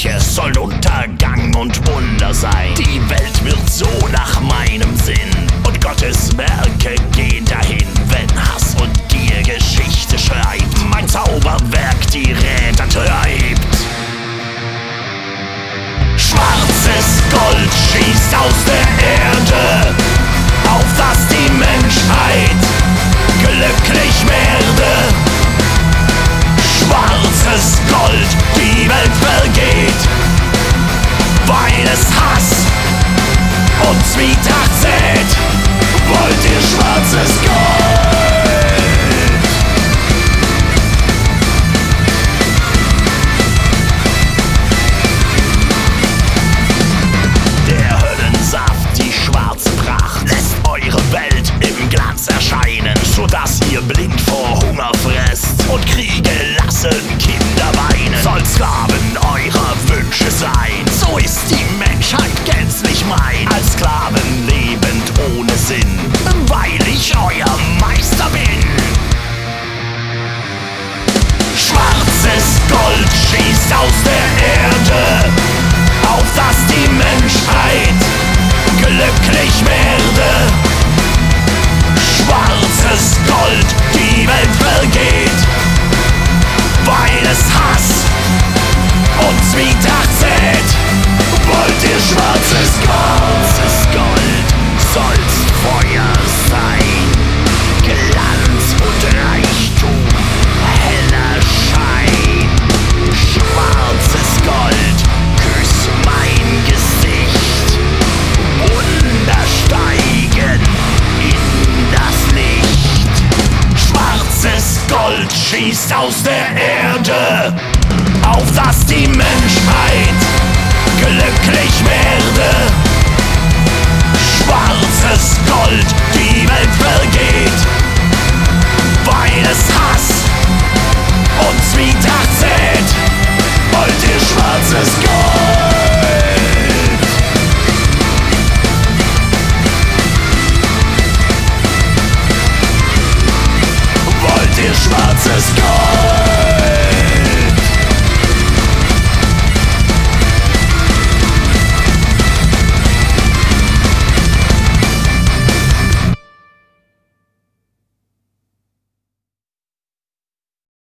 Kirche soll Untergang und Wunder sein. Die Welt wird so nach meinem Sinn und Gottes Werke gehen dahin, wenn Hass und Gier Geschichte schreibt. Mein Zauberwerk die Räder treibt. Schwarzes Gold schießt aus der Erde, auf dass die Menschheit glücklich werde. Schwarzes Gold, die Welt vergeht, weil es Hass und Zwietracht sät. Wollt ihr schwarzes Gold?